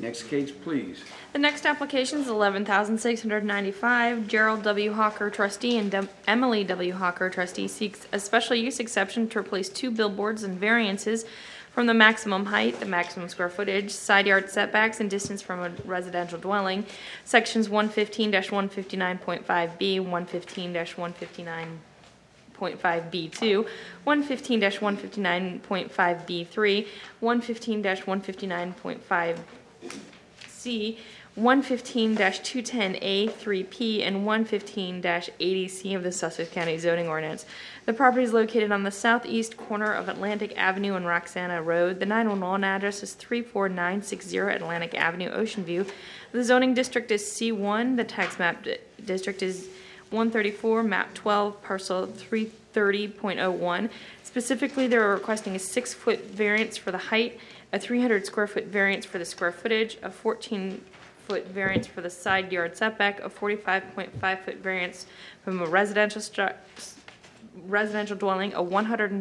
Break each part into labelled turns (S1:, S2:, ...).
S1: Next case, please.
S2: The next application is 11,695. Gerald W. Hawker, trustee, and Emily W. Hawker, trustee, seeks a special use exception to replace two billboards and variances from the maximum height, the maximum square footage, side yard setbacks, and distance from a residential dwelling. Sections 115-159.5B, 115-159.5B2, 115-159.5B3, 115-159.5C, 115-210A3P, and 115-80C of the Sussex County zoning ordinance. The property is located on the southeast corner of Atlantic Avenue and Roxana Road. The 911 address is 34960 Atlantic Avenue, Ocean View. The zoning district is C1. The tax map district is 134, map 12, parcel 330.01. Specifically, they're requesting a 6-foot variance for the height, a 300 square foot variance for the square footage, a 14-foot variance for the side yard setback, a 45.5-foot variance from a residential dwelling, a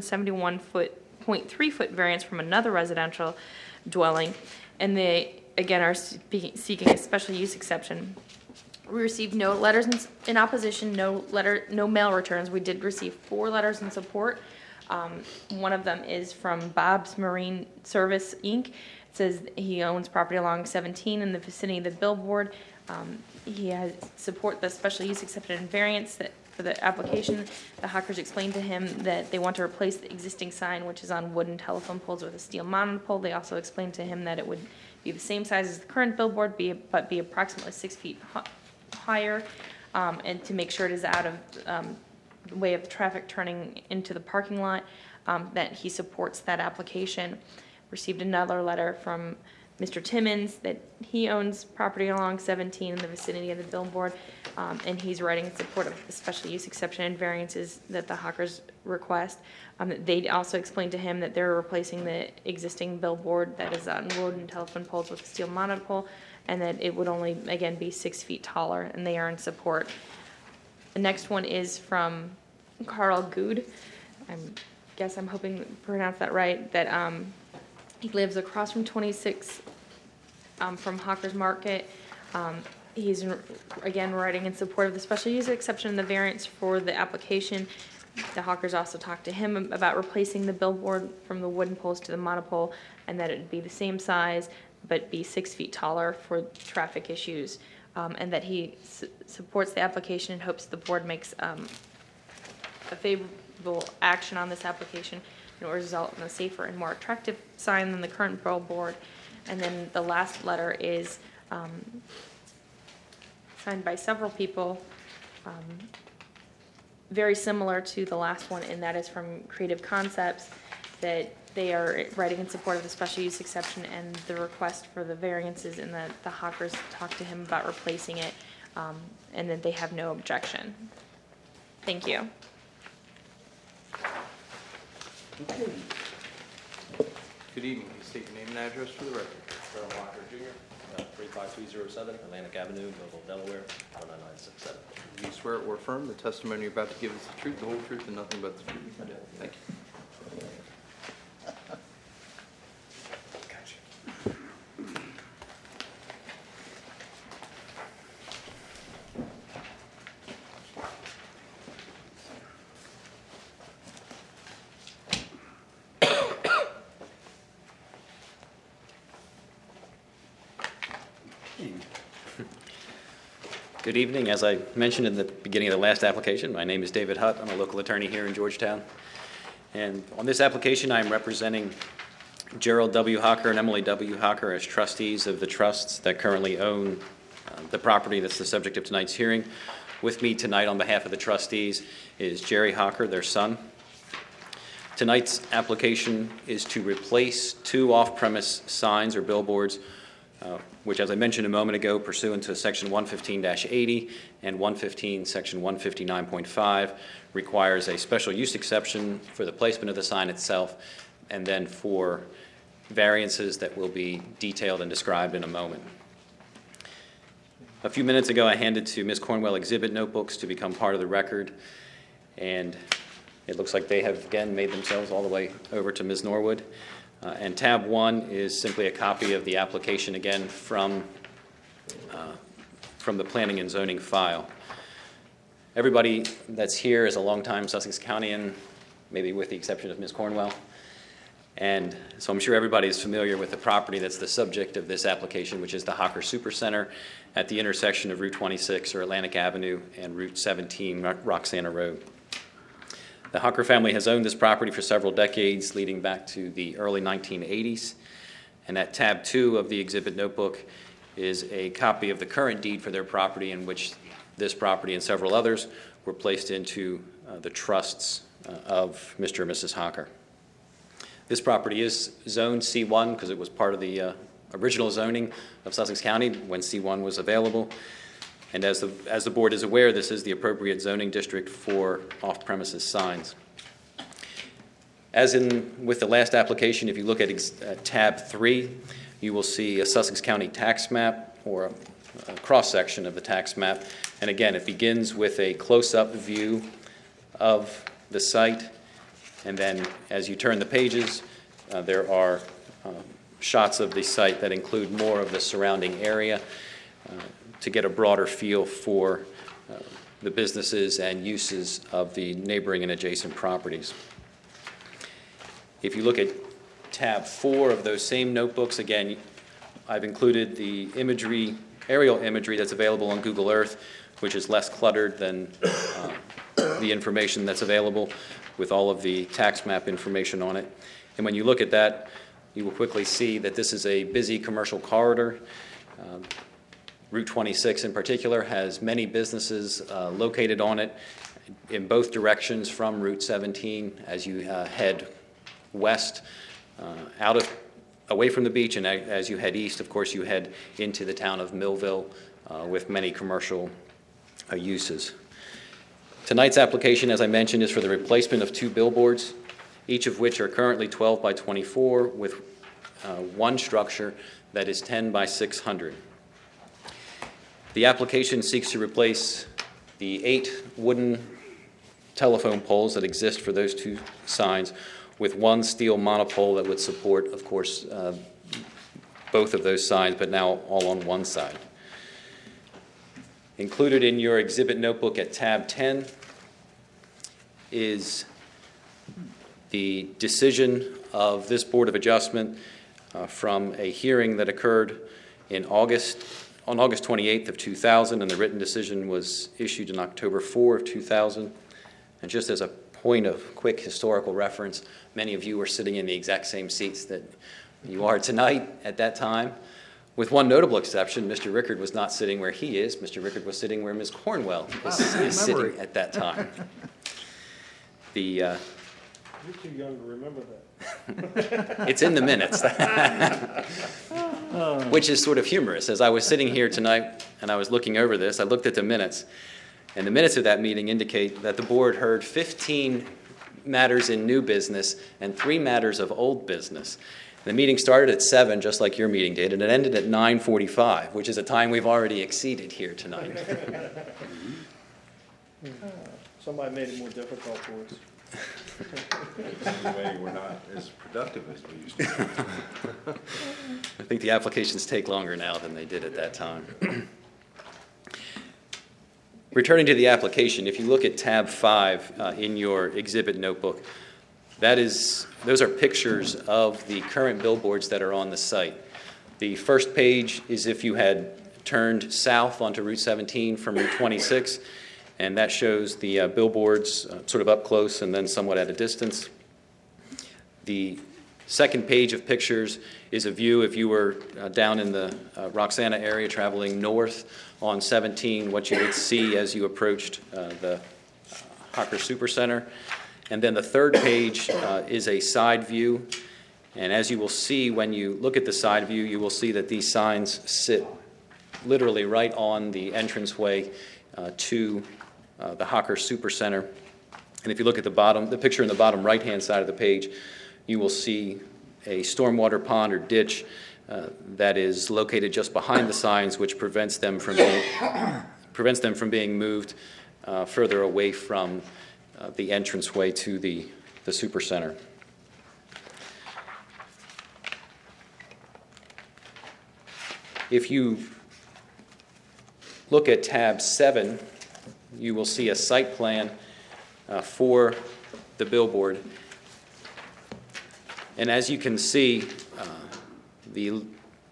S2: 171.3-foot variance from another residential dwelling, and they again are seeking a special use exception. We received no letters in opposition, no mail returns. We did receive 4 letters in support. One of them is from Bob's Marine Service, Inc. It says he owns property along 17 in the vicinity of the billboard. He has support the special use exception and variance for the application. The Hawkers explained to him that they want to replace the existing sign, which is on wooden telephone poles, with a steel monopole. They also explained to him that it would be the same size as the current billboard, but be approximately 6 feet higher, and to make sure it is out of the way of the traffic turning into the parking lot, that he supports that application. Received another letter from Mr. Timmons that he owns property along 17 in the vicinity of the billboard, and he's writing in support of the special use exception and variances that the Hawkers request. They also explained to him that they're replacing the existing billboard that is on wooden telephone poles with a steel monopole, and that it would only, again, be 6 feet taller, and they are in support. The next one is from Carl Good. I'm hoping to pronounce that right, that he lives across from 26 from Hawkers Market. He's, again, writing in support of the special use exception and the variance for the application. The Hawkers also talked to him about replacing the billboard from the wooden poles to the monopole, and that it would be the same size but be 6 feet taller for traffic issues, and that he supports the application and hopes the board makes a favorable action on this application in order to result in a safer and more attractive sign than the current billboard. And then the last letter is signed by several people, very similar to the last one, and that is from Creative Concepts, that they are writing in support of the special use exception and the request for the variances, and that the Hawkers talked to him about replacing it, and that they have no objection. Thank you.
S3: Okay. Good evening. Can you state your name and address for the record?
S4: Gerald Walker Jr., 35307 Atlantic Avenue, Millville, Delaware, 19967.
S3: Do you swear or affirm the testimony you're about to give is the truth, the whole truth, and nothing but the truth?
S4: I do.
S3: Thank you.
S4: Good evening. As I mentioned in the beginning of the last application, my name is David Hutt. I'm a local attorney here in Georgetown. And on this application, I'm representing Gerald W. Hawker and Emily W. Hawker as trustees of the trusts that currently own the property that's the subject of tonight's hearing. With me tonight on behalf of the trustees is Jerry Hawker, their son. Tonight's application is to replace 2 off-premise signs or billboards, which, as I mentioned a moment ago, pursuant to Section 115-80 and 115, Section 159.5, requires a special use exception for the placement of the sign itself, and then for variances that will be detailed and described in a moment. A few minutes ago, I handed to Ms. Cornwell exhibit notebooks to become part of the record, and it looks like they have again made themselves all the way over to Ms. Norwood. And tab 1 is simply a copy of the application, again, from the Planning and Zoning file. Everybody that's here is a longtime Sussex Countian, maybe with the exception of Ms. Cornwell. And so I'm sure everybody is familiar with the property that's the subject of this application, which is the Hocker Supercenter at the intersection of Route 26 or Atlantic Avenue and Route 17, Roxana Road. The Hocker family has owned this property for several decades, leading back to the early 1980s. And at tab 2 of the exhibit notebook is a copy of the current deed for their property, in which this property and several others were placed into the trusts of Mr. and Mrs. Hocker. This property is zoned C1 because it was part of the original zoning of Sussex County when C1 was available. And as the board is aware, this is the appropriate zoning district for off-premises signs. As with the last application, if you look at tab 3, you will see a Sussex County tax map, or a cross-section of the tax map. And again, it begins with a close-up view of the site. And then as you turn the pages, there are shots of the site that include more of the surrounding area to get a broader feel for the businesses and uses of the neighboring and adjacent properties. If you look at tab 4 of those same notebooks, again, I've included the aerial imagery that's available on Google Earth, which is less cluttered than the information that's available with all of the tax map information on it. And when you look at that, you will quickly see that this is a busy commercial corridor. Route 26 in particular has many businesses located on it in both directions from Route 17 as you head west away from the beach, and as you head east, of course, you head into the town of Millville with many commercial uses. Tonight's application, as I mentioned, is for the replacement of 2 billboards, each of which are currently 12 by 24 with one structure that is 10 by 600. The application seeks to replace the 8 wooden telephone poles that exist for those 2 signs with one steel monopole that would support, of course, both of those signs, but now all on one side. Included in your exhibit notebook at tab 10 is the decision of this Board of Adjustment from a hearing that occurred on August 28th of 2000, and the written decision was issued in October 4 of 2000. And just as a point of quick historical reference, many of you were sitting in the exact same seats that you are tonight at that time. With one notable exception, Mr. Rickard was not sitting where he is. Mr. Rickard was sitting where Ms. Cornwell is sitting at that time.
S1: You're too young to remember that.
S4: It's in the minutes, which is sort of humorous. As I was sitting here tonight and I was looking over this, I looked at the minutes, and the minutes of that meeting indicate that the board heard 15 matters in new business and 3 matters of old business. The meeting started at 7, just like your meeting did, and it ended at 9:45, which is a time we've already exceeded here tonight.
S1: Somebody made it more difficult for us.
S5: Anyway, we're not as productive as we used to be.
S4: I think the applications take longer now than they did at that time. Returning to the application, if you look at tab 5 in your exhibit notebook, those are pictures of the current billboards that are on the site. The first page is if you had turned south onto Route 17 from Route 26, and that shows the billboards sort of up close and then somewhat at a distance. The second page of pictures is a view if you were down in the Roxana area traveling north on 17, what you would see as you approached the Hocker Supercenter. And then the third page is a side view. And as you will see when you look at the side view, you will see that these signs sit literally right on the entranceway to the Hocker Supercenter. And if you look at the picture in the bottom right-hand side of the page, you will see a stormwater pond or ditch that is located just behind the signs, which prevents them from being moved further away from the entranceway to the Supercenter. If you look at tab 7, you will see a site plan for the billboard. And as you can see, the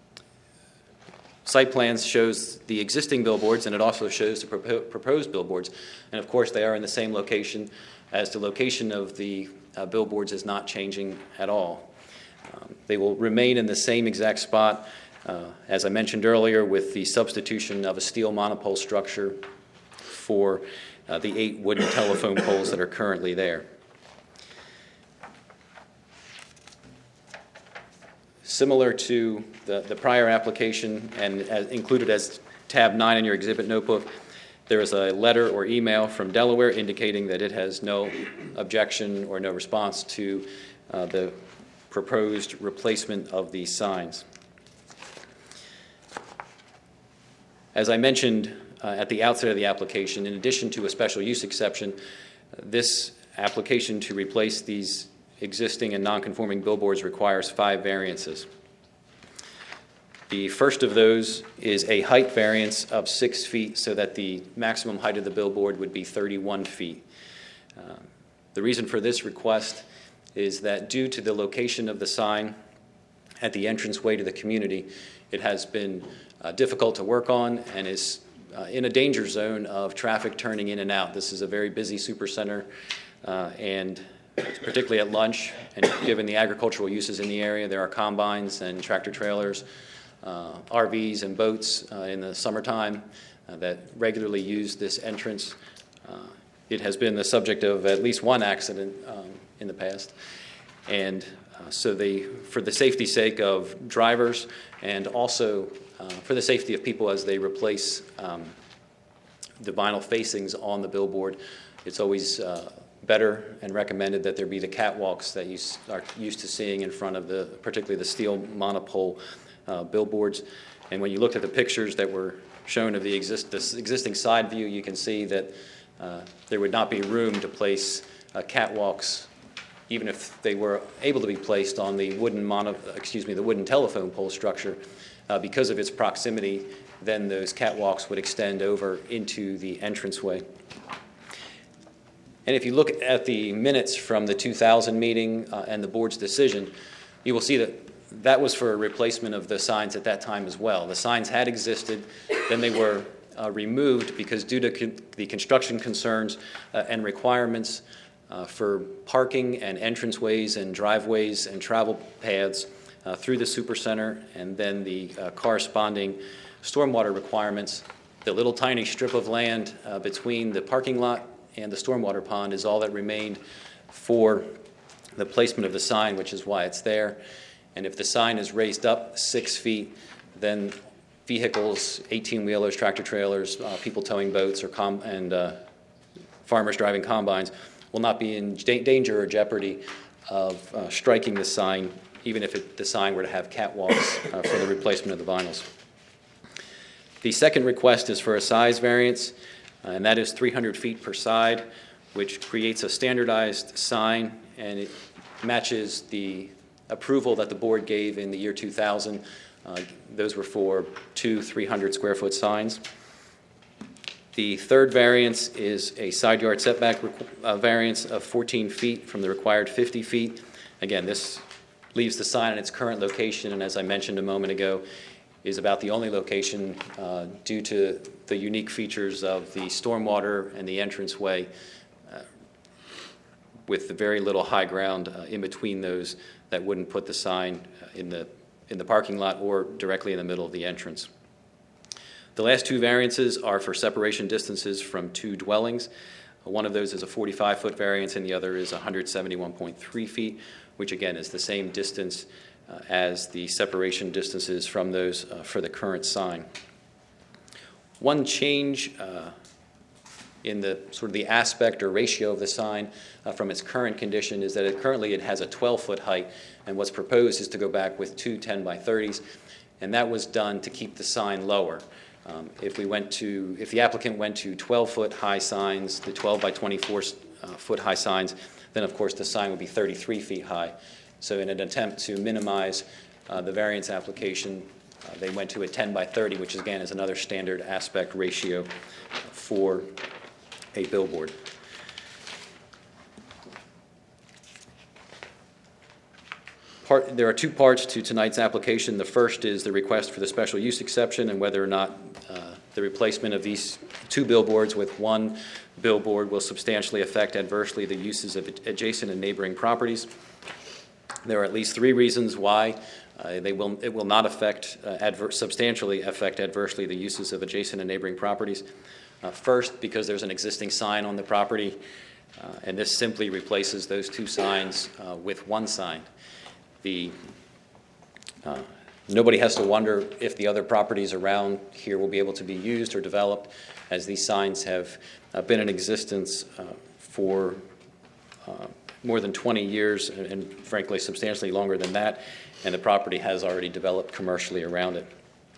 S4: site plan shows the existing billboards, and it also shows the proposed billboards. And of course, they are in the same location, as the location of the billboards is not changing at all. They will remain in the same exact spot, as I mentioned earlier, with the substitution of a steel monopole structure for the 8 wooden telephone poles that are currently there. Similar to the prior application and included as tab 9 in your exhibit notebook, there is a letter or email from Delaware indicating that it has no objection or no response to the proposed replacement of these signs. As I mentioned at the outset of the application, in addition to a special use exception, this application to replace these existing and non-conforming billboards requires 5 variances. The first of those is a height variance of 6 feet so that the maximum height of the billboard would be 31 feet. The reason for this request is that due to the location of the sign at the entranceway to the community, it has been difficult to work on and is in a danger zone of traffic turning in and out. This is a very busy supercenter, and particularly at lunch, and given the agricultural uses in the area, there are combines and tractor trailers, RVs and boats in the summertime that regularly use this entrance. It has been the subject of at least one accident in the past. And so for the safety sake of drivers and also for the safety of people as they replace the vinyl facings on the billboard, it's always better and recommended that there be the catwalks that you are used to seeing in front of particularly the steel monopole billboards. And when you looked at the pictures that were shown of this existing side view, you can see that there would not be room to place catwalks, even if they were able to be placed on the wooden telephone pole structure. Because of its proximity, then those catwalks would extend over into the entranceway. And if you look at the minutes from the 2000 meeting and the board's decision, you will see that that was for a replacement of the signs at that time as well. The signs had existed, then they were removed because due to the construction concerns and requirements for parking and entranceways and driveways and travel paths through the supercenter, and then the corresponding stormwater requirements, the little tiny strip of land between the parking lot and the stormwater pond is all that remained for the placement of the sign, which is why it's there. And if the sign is raised up 6 feet, then vehicles, 18-wheelers, tractor trailers, people towing boats, and farmers driving combines will not be in danger or jeopardy of striking the sign, even if the sign were to have catwalks for the replacement of the vinyls. The second request is for a size variance, and that is 300 feet per side, which creates a standardized sign, and it matches the approval that the board gave in the year 2000. Those were for 2 300 square foot signs. The third variance is a side yard setback variance of 14 feet from the required 50 feet. Again, this leaves the sign in its current location, and as I mentioned a moment ago, is about the only location due to the unique features of the stormwater and the entranceway with the very little high ground in between those that wouldn't put the sign in the parking lot or directly in the middle of the entrance. The last 2 variances are for separation distances from 2 dwellings. One of those is a 45-foot variance and the other is 171.3 feet, which again is the same distance as the separation distances from those for the current sign. One change in the sort of the aspect or ratio of the sign from its current condition is that it currently has a 12-foot height, and what's proposed is to go back with 2 10-by-30s, and that was done to keep the sign lower. If the applicant went to 12-foot high signs, the 12-by-24 foot high signs, then of course the sign would be 33 feet high. So in an attempt to minimize the variance application, They went to a 10:30, which again is another standard aspect ratio for a billboard. There are two parts to tonight's application. The first is the request for the special use exception and whether or not the replacement of these two billboards with one billboard will substantially affect adversely the uses of adjacent and neighboring properties. There are at least three reasons why it will not substantially affect adversely the uses of adjacent and neighboring properties. First, because there's an existing sign on the property, and this simply replaces those two signs with one sign. Nobody has to wonder if the other properties around here will be able to be used or developed, as these signs have been in existence for more than 20 years and frankly substantially longer than that, and the property has already developed commercially around it.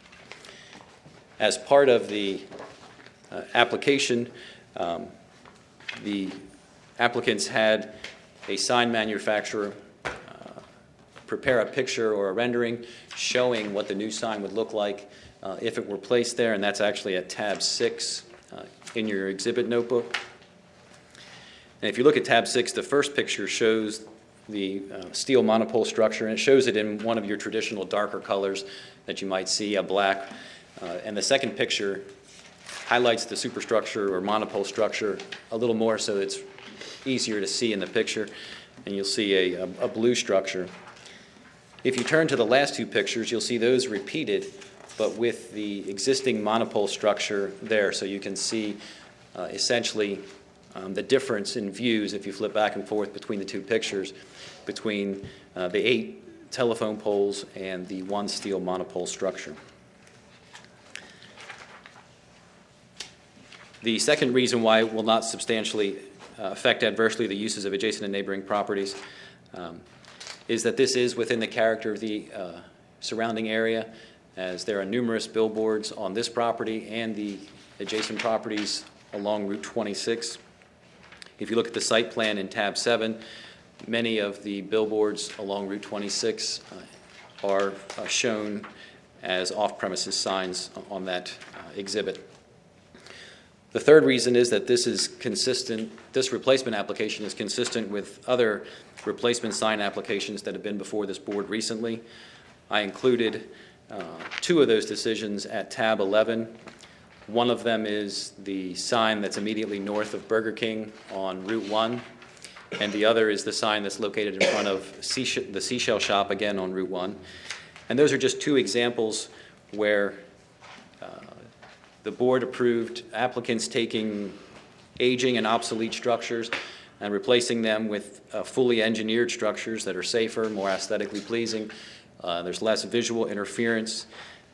S4: As part of the application, the applicants had a sign manufacturer prepare a picture or a rendering showing what the new sign would look like if it were placed there, and that's actually at tab 6 in your exhibit notebook. And if you look at tab 6, the first picture shows the steel monopole structure, and it shows it in one of your traditional darker colors that you might see, a black. And the second picture highlights the superstructure or monopole structure a little more so it's easier to see in the picture, and you'll see a blue structure. If you turn to the last two pictures, you'll see those repeated, but with the existing monopole structure there. So you can see essentially the difference in views if you flip back and forth between the two pictures, between the 8 telephone poles and the one steel monopole structure. The second reason why it will not substantially affect adversely the uses of adjacent and neighboring properties is that this is within the character of the surrounding area, as there are numerous billboards on this property and the adjacent properties along Route 26. If you look at the site plan in tab 7, many of the billboards along Route 26 are shown as off-premises signs on that exhibit. The third reason is that this replacement application is consistent with other replacement sign applications that have been before this board recently. I included 2 of those decisions at tab 11. One of them is the sign that's immediately north of Burger King on Route 1, and the other is the sign that's located in front of the Seashell Shop, again on Route 1. And those are just 2 examples where the board approved applicants taking aging and obsolete structures and replacing them with fully engineered structures that are safer, more aesthetically pleasing. There's less visual interference.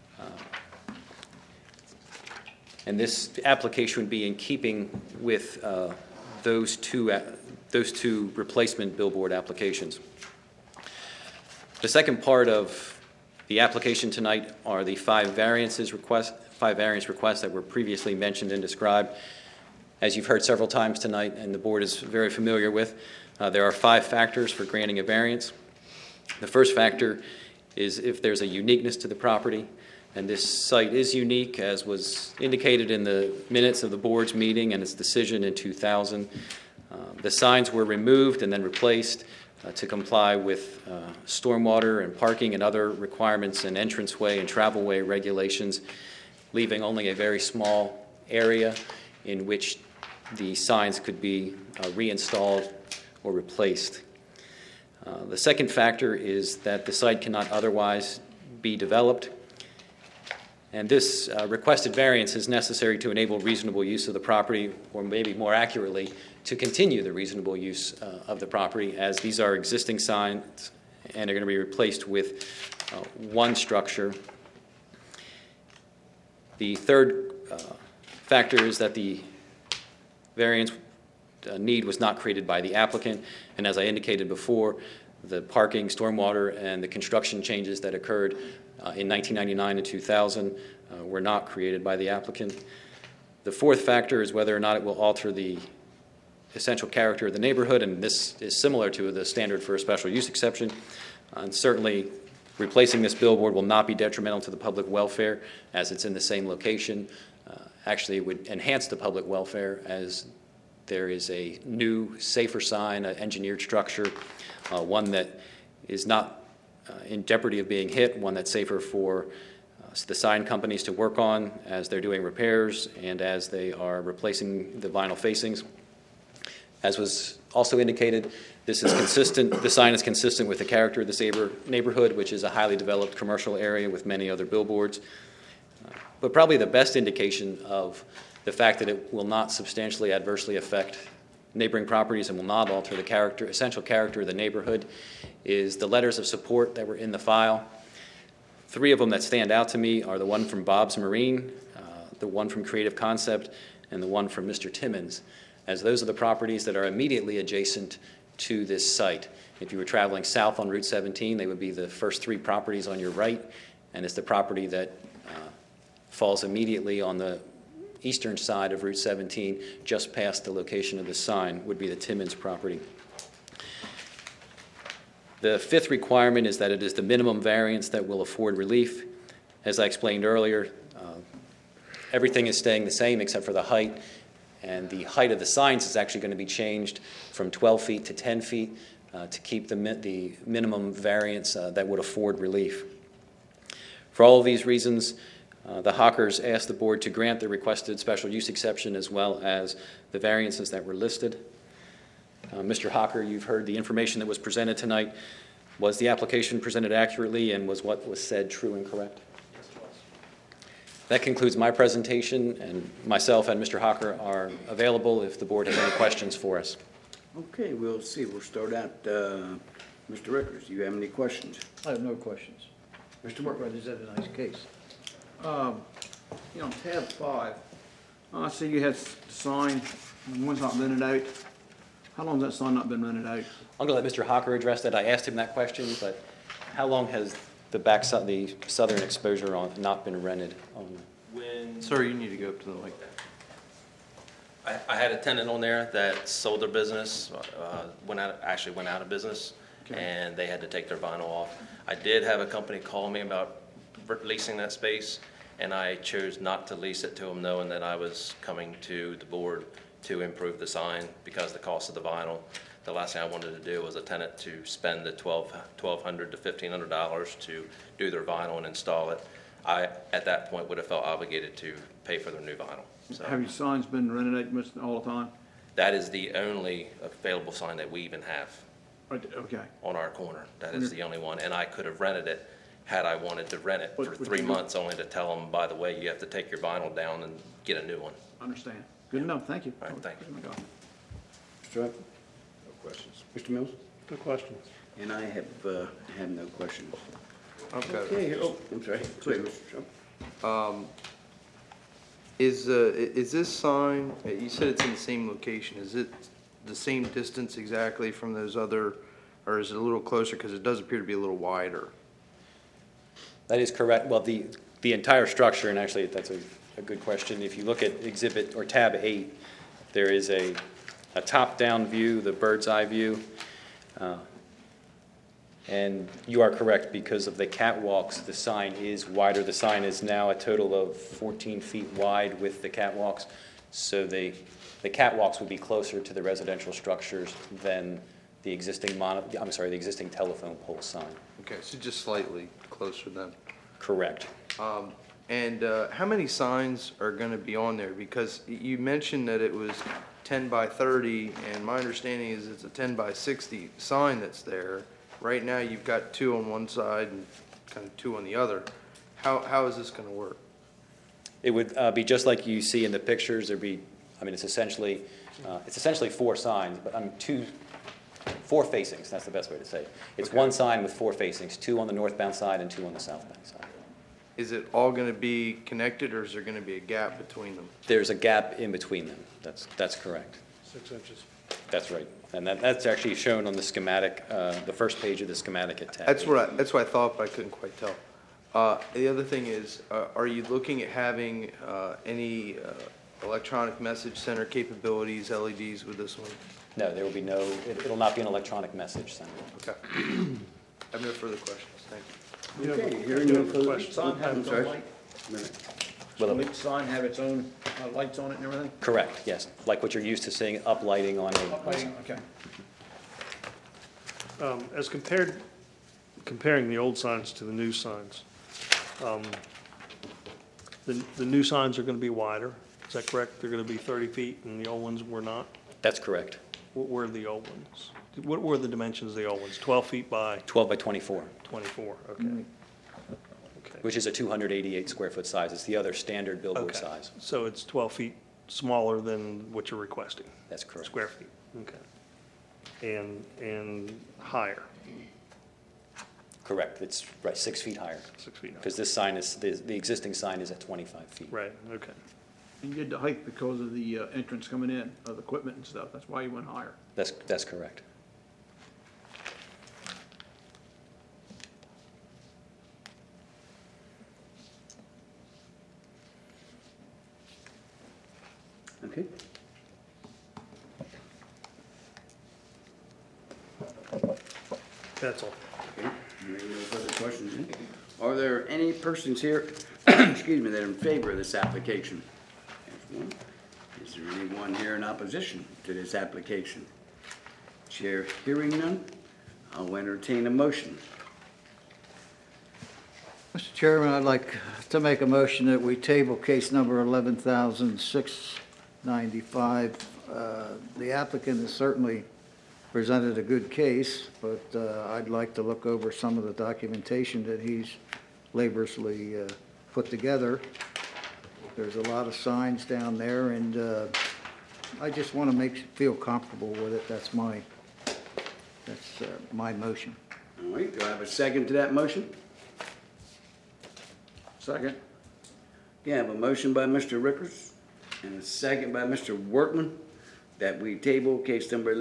S4: And this application would be in keeping with those two replacement billboard applications. The second part of the application tonight are the 5 variance requests that were previously mentioned and described. As you've heard several times tonight, and the board is very familiar with, there are 5 factors for granting a variance. The first factor is if there's a uniqueness to the property, and this site is unique, as was indicated in the minutes of the board's meeting and its decision in 2000. The signs were removed and then replaced to comply with stormwater and parking and other requirements and entranceway and travelway regulations, leaving only a very small area in which the signs could be reinstalled or replaced. The second factor is that the site cannot otherwise be developed, and this requested variance is necessary to enable reasonable use of the property, or maybe more accurately, to continue the reasonable use of the property, as these are existing signs and are going to be replaced with one structure. The third factor is that the variance need was not created by the applicant, and as I indicated before, the parking, stormwater, and the construction changes that occurred in 1999 and 2000 were not created by the applicant. The fourth factor is whether or not it will alter the essential character of the neighborhood, and this is similar to the standard for a special use exception. And certainly Replacing this billboard will not be detrimental to the public welfare as it's in the same location. Actually, it would enhance the public welfare as there is a new, safer sign, an engineered structure, one that is not in jeopardy of being hit, one that's safer for the sign companies to work on as they're doing repairs and as they are replacing the vinyl facings. As was also indicated, this is consistent. The sign is consistent with the character of this neighborhood, which is a highly developed commercial area with many other billboards. But probably the best indication of the fact that it will not substantially adversely affect neighboring properties and will not alter the essential character of the neighborhood is the letters of support that were in the file. 3 of them that stand out to me are the one from Bob's Marine, the one from Creative Concept, and the one from Mr. Timmons, as those are the properties that are immediately adjacent to this site. If you were traveling south on Route 17, they would be the first 3 properties on your right, and it's the property that falls immediately on the eastern side of Route 17, just past the location of the sign, would be the Timmons property. The 5th requirement is that it is the minimum variance that will afford relief. As I explained earlier, everything is staying the same except for the height, and the height of the signs is actually going to be changed from 12 feet to 10 feet to keep the minimum variance that would afford relief. For all of these reasons, the Hockers asked the board to grant the requested special use exception as well as the variances that were listed. Mr. Hocker, you've heard the information that was presented tonight. Was the application presented accurately, and was what was said true and correct?
S1: Yes, it was.
S4: That concludes my presentation, and myself and Mr. Hocker are available if the board has any questions for us.
S6: Okay, we'll see. We'll start out, Mr. Rickers. Do you have any questions?
S7: I have no questions.
S6: Mr. Burke?
S7: Is that a nice case?
S8: You know, tab 5, I see you had the sign, one's not rented out. How long has that sign not been rented out?
S4: I'm going to let Mr. Hocker address that. I asked him that question, but how long has the southern exposure not been rented on?
S3: Sir, you need to go up to the mic.
S9: I had a tenant on there that sold their business, went out of business,
S8: Okay.
S9: and they had to take their vinyl off. I did have a company call me about leasing that space, and I chose not to lease it to them, knowing that I was coming to the board to improve the sign because of the cost of the vinyl. The last thing I wanted to do was a tenant to spend the $1,200 to $1,500 to do their vinyl and install it. I, at that point, would have felt obligated to pay for their new vinyl. So
S8: Have your signs been rented out most all the time?
S9: that is the only available sign that we even have
S8: Right, okay.
S9: on our corner. That is the only one, and I could have rented it had I wanted to rent it for
S8: What
S9: 3
S8: you-
S9: months, only to tell them, by the way, you have to take your vinyl down and get a new one.
S8: Understand. Good enough. Thank you.
S9: All right, thank you.
S8: Oh, my God.
S6: Mr. Rupp?
S5: No questions.
S6: Mr. Mills?
S1: No questions.
S6: And I have no questions.
S3: I've got
S6: Okay, oh, I'm sorry. Please, Mr. Trump.
S3: Is this sign, you said it's in the same location, is it the same distance exactly from those other, or is it a little closer, because it does appear to be a little wider?
S4: That is correct. Well, the entire structure, and actually that's a good question. If you look at exhibit or tab 8, there is a top-down view, the bird's eye view. And you are correct, because of the catwalks, the sign is wider. The sign is now a total of 14 feet wide with the catwalks. So the catwalks would be closer to the residential structures than the existing the existing telephone pole sign.
S3: Okay, so just slightly closer then.
S4: Correct.
S3: And how many signs are going to be on there? Because you mentioned that it was 10 by 30, and my understanding is it's a 10 by 60 sign that's there. Right now, you've got 2 on one side and kind of 2 on the other. How is this going to work?
S4: It would be just like you see in the pictures. It's essentially 4 signs, but 4 facings. That's the best way to say it. It's
S3: Okay.
S4: 1 sign with 4 facings, 2 on the northbound side and 2 on the southbound side.
S3: Is it all going to be connected, or is there going to be a gap between them?
S4: There's a gap in between them. That's correct.
S1: 6 inches.
S4: That's right. And that's actually shown on the schematic, the first page of the schematic at tab.
S3: That's
S4: 8.
S3: what I thought, but I couldn't quite tell. The other thing is, are you looking at having any electronic message center capabilities, LEDs with this one?
S4: No, there will be no. It'll not be an electronic message center.
S3: Okay. I have no further questions. Thank you.
S6: Okay, hearing
S1: You
S6: no
S1: have a
S6: further.
S1: question?
S8: Sign have
S6: I'm
S8: its
S6: sorry.
S8: own light?
S6: Minute.
S8: Will each sign have its own lights on it and everything?
S4: Correct, yes, like what you're used to seeing uplighting on a,
S8: Okay.
S1: As comparing the old signs to the new signs, the new signs are going to be wider, is that correct? They're going to be 30 feet and the old ones were not?
S4: that's correct,
S1: What were the old ones? What were the dimensions of the old ones? 12 feet by
S4: 12 by 24,
S1: 24, okay. Okay.
S4: which is a 288 square foot size. It's the other standard billboard
S1: Okay.
S4: size.
S1: So it's 12 feet smaller than what you're requesting?
S4: That's correct.
S1: Square feet, okay. And higher,
S4: Correct, it's, right, 6 feet higher,
S1: 6 feet high.
S4: because this sign is, the existing sign is at 25 feet.
S1: Right, okay.
S8: And you did the height because of the entrance coming in, of the equipment and stuff. That's why you went higher.
S4: That's correct.
S6: Okay.
S1: That's all.
S6: Okay, hearing no further questions. Are there any persons here, excuse me, that are in favor of this application? There's one. Is there anyone here in opposition to this application? Chair hearing none, I'll entertain a motion.
S7: Mr. Chairman, I'd like to make a motion that we table case number 11,695. The applicant has certainly presented a good case, but I'd like to look over some of the documentation that he's laboriously put together. There's a lot of signs down there, and I just want to feel comfortable with it. That's my motion.
S6: All right, do I have a second to that motion?
S8: Second.
S6: Yeah, I have a motion by Mr. Rickers and a second by Mr. Workman that we table case number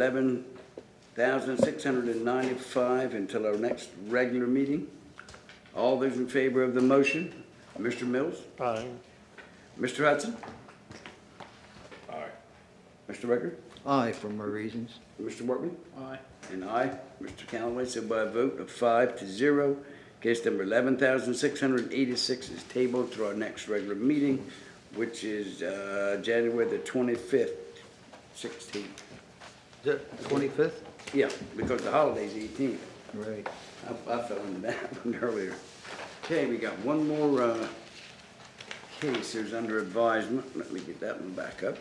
S6: 11,695 until our next regular meeting. All those in favor of the motion, Mr. Mills,
S1: Aye.
S6: Mr. Hudson? Aye. Mr. Ricker?
S7: Aye, for my reasons.
S6: Mr. Workman?
S8: Aye.
S6: And I, Mr. Callaway, so by a vote of 5-0, case number 11,686 is tabled to our next regular meeting, which is January the 25th, 16th.
S7: Is that 25th?
S6: Yeah, because the holiday's 18th.
S7: Right.
S6: I fell into that one earlier. Okay, we got one more case. There's under advisement. Let me get that one back up.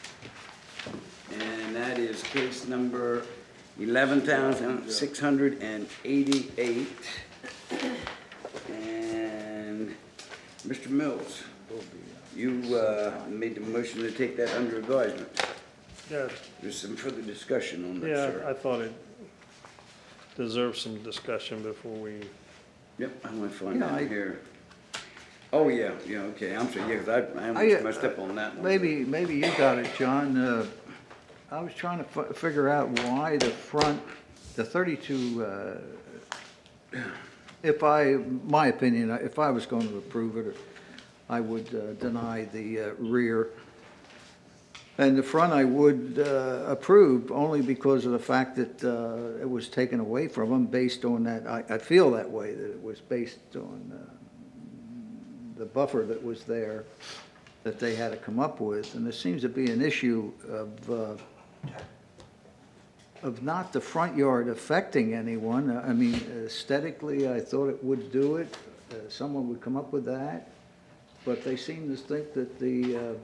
S6: And that is case number 11,688. And Mr. Mills, you made the motion to take that under advisement.
S1: Yeah,
S6: There's some further discussion on that,
S1: yeah,
S6: sir.
S1: I thought it deserved some discussion before we,
S6: Yep, I'm gonna find
S7: Yeah,
S6: that here. Oh, yeah, okay, I'm sorry, yeah, 'cause I almost messed up on that one.
S7: Maybe you got it, John. I was trying to figure out why the front, the 32, my opinion, if I was going to approve it, I would deny the rear. And the front I would approve only because of the fact that it was taken away from them based on that, I feel that way, that it was based on the buffer that was there that they had to come up with. And there seems to be an issue of not the front yard affecting anyone. I mean, aesthetically, I thought it would do it. Someone would come up with that. But they seem to think that the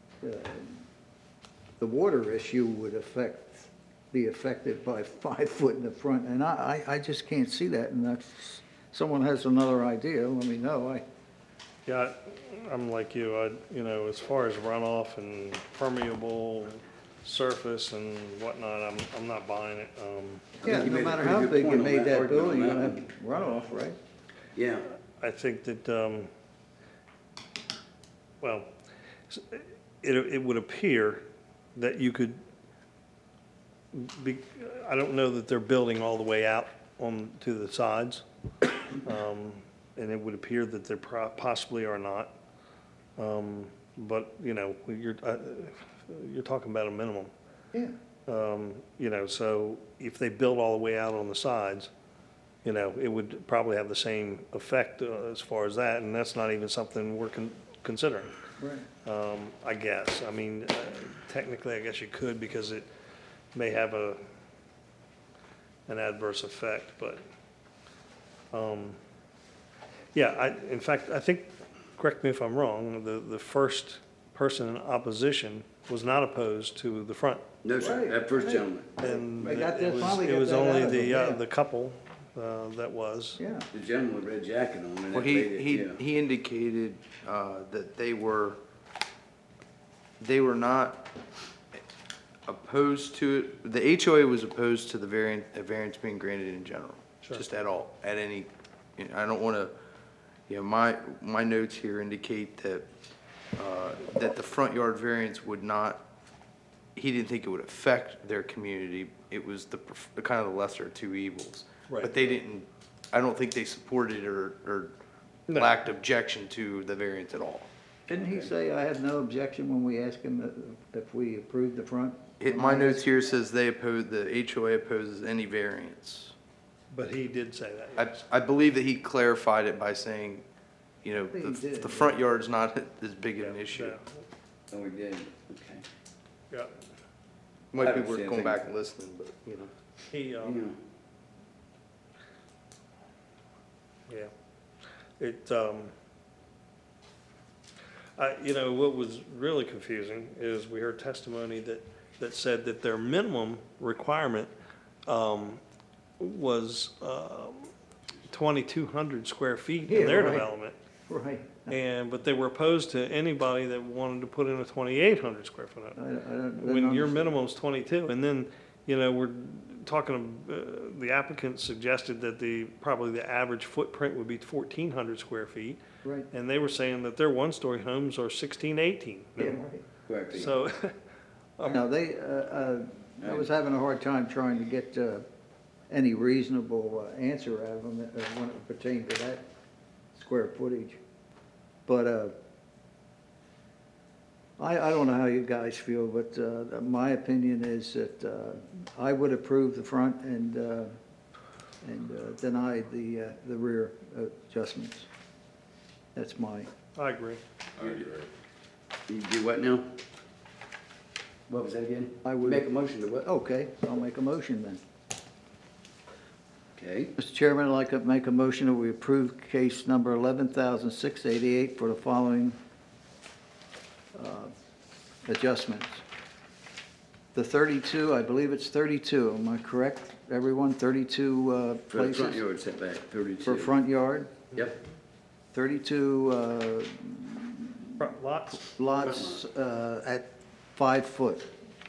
S7: water issue would be affected by 5 foot in the front. And I just can't see that. And if someone has another idea, let me know.
S1: yeah, I'm like you, as far as runoff and permeable surface and whatnot, I'm not buying it.
S7: Yeah,
S6: you
S7: no
S6: made a
S7: matter
S6: pretty
S7: how
S6: good
S7: big you
S6: point on
S7: made
S6: that
S7: that
S6: argument
S7: building,
S6: on
S7: you're
S6: that
S7: gonna have runoff, right?
S6: Yeah,
S1: I think that, well, it would appear that you could be, I don't know that they're building all the way out on to the sides. And it would appear that there possibly are not. But, you're talking about a minimum.
S7: Yeah.
S1: So if they build all the way out on the sides, you know, it would probably have the same effect as far as that, and that's not even something we're considering.
S7: Right.
S1: I guess. I mean, technically, I guess you could because it may have an adverse effect, but, yeah, in fact, I think, correct me if I'm wrong, the first person in opposition was not opposed to the front.
S6: No, sir,
S7: Right,
S6: that first
S7: right.
S6: gentleman.
S1: And
S7: I got
S1: it
S7: that-
S1: was,
S7: finally
S1: it
S7: got
S1: was
S7: that
S1: only
S7: out of them, yeah.
S1: the couple that was.
S7: Yeah.
S6: The gentleman with red jacket on, and
S3: Well,
S6: that lady, yeah.
S3: he indicated that they were not opposed to it. The HOA was opposed to the variance being granted in general, just at all, at any, I don't want to, my notes here indicate that, that the front yard variance would not, he didn't think it would affect their community. It was the kind of the lesser of two evils.
S1: Right.
S3: But they didn't, I don't think they supported or
S1: No.
S3: lacked objection to the variance at all.
S7: Didn't he say I had no objection when we asked him if we approved the front?
S3: My notes here says the HOA opposes any variance.
S1: But he did say that, yes.
S3: I believe that he clarified it by saying,
S7: I think he did,
S3: the
S7: yeah.
S3: front yard's not as big an
S1: Yeah,
S3: issue.
S6: Oh, we did, okay.
S1: Yeah.
S3: Might
S6: I
S3: be
S6: don't
S3: worth
S6: see
S3: going
S6: anything.
S3: back and listening, but,
S1: He,
S6: Yeah.
S1: yeah. It, what was really confusing is we heard testimony that said that their minimum requirement, was, 2,200 square feet in
S7: Yeah,
S1: their
S7: right.
S1: development.
S7: Right.
S1: But they were opposed to anybody that wanted to put in a 2,800 square foot.
S7: I don't.
S1: When your
S7: understand.
S1: minimum's 22, and then, we're talking, the applicant suggested that probably the average footprint would be 1,400 square feet.
S7: Right.
S1: And they were saying that their one-story homes are 16, 18.
S7: Yeah, right.
S6: Correct.
S1: So,
S7: No, I was having a hard time trying to get any reasonable answer out of them when it pertained to that square footage. But I don't know how you guys feel, but my opinion is that I would approve the front and deny the rear adjustments. That's my,
S1: I agree.
S6: You do what now? What was that again?
S7: I would-
S6: Make a motion to what?
S7: okay, I'll make a motion then.
S6: Okay,
S7: Mr. Chairman, I'd like to make a motion that we approve case number 11,688 for the following adjustments. The 32, I believe it's 32, am I correct, everyone? 32
S6: for the front
S7: places
S6: yard setback, 32.
S7: for front yard,
S6: Yep,
S7: 32
S1: Front lots?
S7: lots at 5 foot.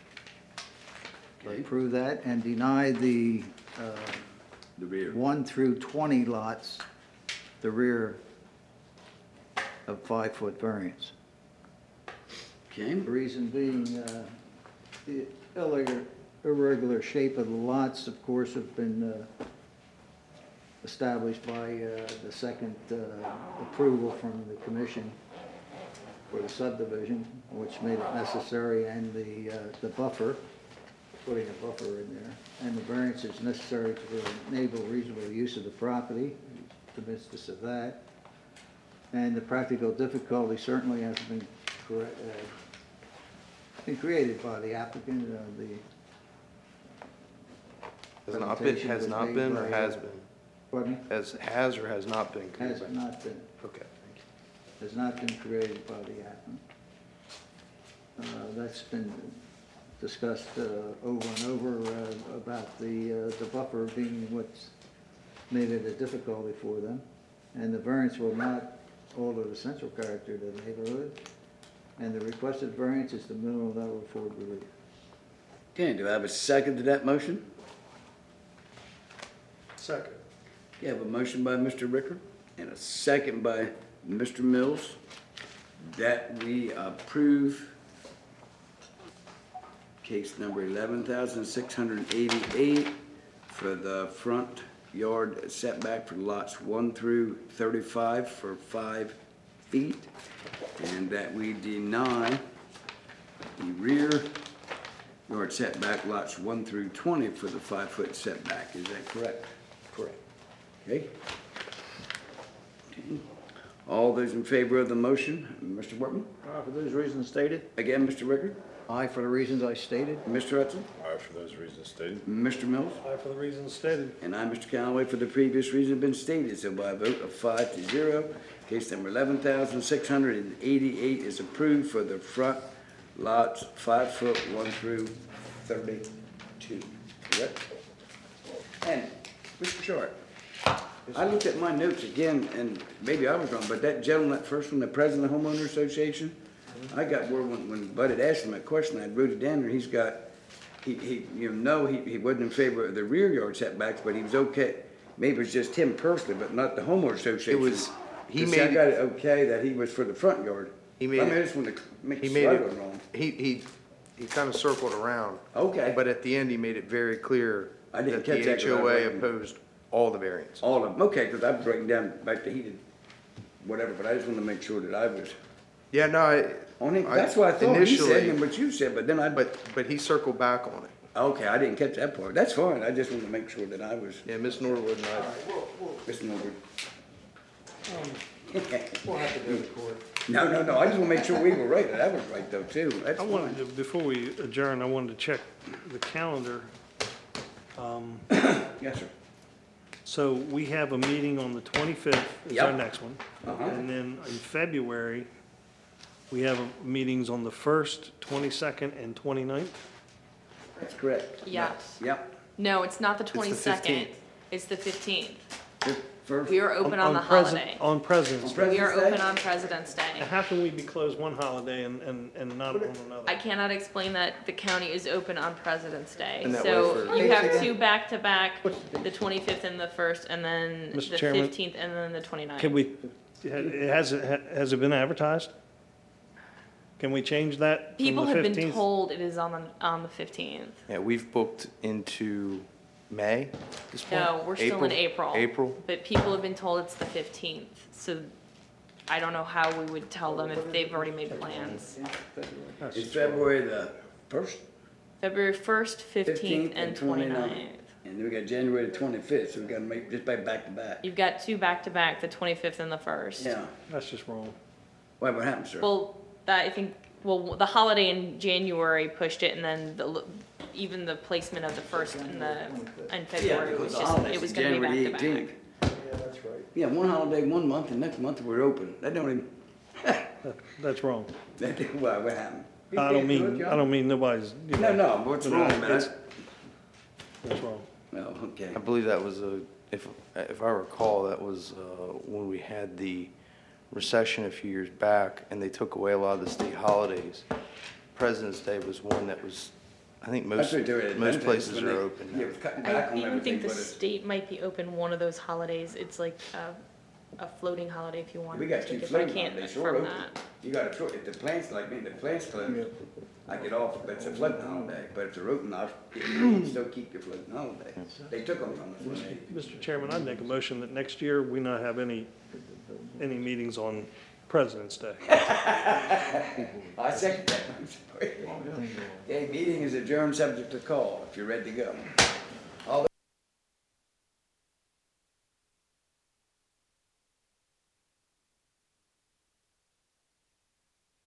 S6: okay,
S7: Approve that and deny the
S6: the rear.
S7: 1 through 20 lots, the rear of 5 foot variance.
S6: Okay,
S7: The reason being, the irregular shape of the lots, of course, have been established by the second approval from the commission for the subdivision, which made it necessary, and the buffer, putting a buffer in there, and the variance is necessary to enable reasonable use of the property, convinced us of that. And the practical difficulty certainly has been created by the applicant,
S3: Has not been,
S7: presentation
S3: has
S7: was
S3: not
S7: made
S3: been, or
S7: by,
S3: has been?
S7: Pardon me?
S3: Has or has not been?
S7: Has not been,
S3: Okay.
S7: has not been created by the applicant. That's been discussed over and over about the buffer being what's made it a difficulty for them. And the variance will not alter the central character of the neighborhood. And the requested variance is the minimum that will afford relief.
S6: okay, do I have a second to that motion?
S1: Second.
S6: You have a motion by Mr. Ricker and a second by Mr. Mills that we approve case number 11,688 for the front yard setback for lots 1 through 35 for 5 feet, and that we deny the rear yard setback lots 1 through 20 for the 5 foot setback. Is that correct?
S1: Correct.
S6: Okay. All those in favor of the motion, Mr. Workman?
S8: For those reasons stated.
S6: Again, Mr. Rickard?
S7: Aye, for the reasons I stated.
S6: Mr. Hudson?
S5: Aye, for those reasons stated.
S6: Mr. Mills?
S1: Aye, for the reasons stated.
S6: And I, Mr. Callaway, for the previous reason been stated, so by a vote of 5-0, case number 11,688 is approved for the front lots, 5 foot 1 through 32, correct? And, Mr. Short, I looked at my notes again, and maybe I was wrong, but that gentleman, that first one, the president of the homeowner association, I got word when Bud had asked him that question, I wrote it down there, he wasn't in favor of the rear yard setbacks, but he was okay. Maybe it was just him personally, but not the homeowner association.
S3: It was, he
S6: See, I
S3: made,
S6: got it okay that he was for the front yard.
S3: He made
S6: I mean,
S3: it-
S6: I just want to make
S3: he
S6: sure
S3: made
S6: I
S3: it,
S6: was wrong.
S3: he kind of circled around.
S6: Okay.
S3: But at the end, he made it very clear
S6: I didn't
S3: that
S6: catch that
S3: the
S6: 'cause I
S3: HOA
S6: wasn't-
S3: opposed all the variants.
S6: All of them, okay, because I was writing down back to heated, whatever, but I just wanted to make sure that I was
S3: Yeah, no,
S6: on it. That's what I thought he said
S3: initially-
S6: and what you said, but then
S3: but he circled back on it.
S6: okay, I didn't catch that part. That's fine, I just wanted to make sure that I was,
S3: Yeah, Ms. Norwood and I,
S6: Mr. Norwood.
S1: We'll have to go to court.
S6: No, I just want to make sure we were right, that I was right though, too. That's
S1: I
S6: fine.
S1: wanted to, before we adjourn, I wanted to check the calendar.
S6: Yes, sir.
S1: So we have a meeting on the 25th, is our
S6: Yep.
S1: next one.
S6: Uh-huh.
S1: And then in February, we have meetings on the 1st, 22nd, and 29th.
S6: That's correct.
S2: Yes.
S6: Yep.
S2: No, it's not the
S3: the
S2: 22nd.
S3: 15th.
S2: It's the 15th.
S6: The first,
S2: We are open on the
S1: President-
S2: holiday.
S1: On President's Day.
S2: We are
S6: President's Day?
S2: open on President's Day.
S1: Now, how can we be closed one holiday and not on another?
S2: I cannot explain that the county is open on President's Day.
S3: And that
S2: So
S3: way for-
S2: you have two back-to-back, the 25th and the 1st, and then
S1: Mr.
S2: the
S1: Chairman,
S2: 15th, and then the 29th.
S1: Can we, has it been advertised? Can we change that from
S2: People
S1: the
S2: have been
S1: 15th?
S2: told it is on the 15th.
S3: yeah, we've booked into May at this point?
S2: No, we're still in April.
S3: April?
S2: But people have been told it's the 15th, so I don't know how we would tell them if they've already made plans.
S6: it's February the first,
S2: February 1st, 15th, and 29th.
S6: and then we got January the 25th, so we got to make, just back to back.
S2: You've got two back-to-back, the 25th and the 1st.
S6: Yeah.
S1: That's just wrong.
S6: What happened, sir?
S2: Well, the holiday in January pushed it, and then even the placement of the 1st in February was just, it was gonna be
S6: January
S2: back-to-back.
S6: 18th. Yeah, one holiday one month, and next month we're open. That don't even,
S1: That's wrong.
S6: what happened?
S1: I don't mean nobody's,
S6: No, what's wrong, man?
S1: that's wrong.
S6: No, okay.
S3: I believe that was if I recall, that was when we had the recession a few years back, and they took away a lot of the state holidays. President's Day was one that was, I think
S6: That's what they're at.
S3: most places
S6: When
S3: are
S6: they-
S3: open
S6: Yeah,
S3: now.
S6: it was cutting
S2: I
S6: back on
S2: even
S6: everything,
S2: think the
S6: but it's,
S2: state might be open one of those holidays. It's like a floating holiday if you want
S6: we
S2: to
S6: got
S2: take
S6: two
S2: it, but I
S6: floating
S2: can't
S6: holidays, sure
S2: confirm
S6: open.
S2: that.
S6: You got to, if the plants, like me, the plants closed, I get off, that's a floating holiday, but if they're open, you can still keep your floating holiday. They took them from us when they.
S1: Mr. Chairman, I'd make a motion that next year we not have any meetings on President's Day.
S6: I second that. I'm sorry. Okay, meeting is adjourned, subject to call, if you're ready to go.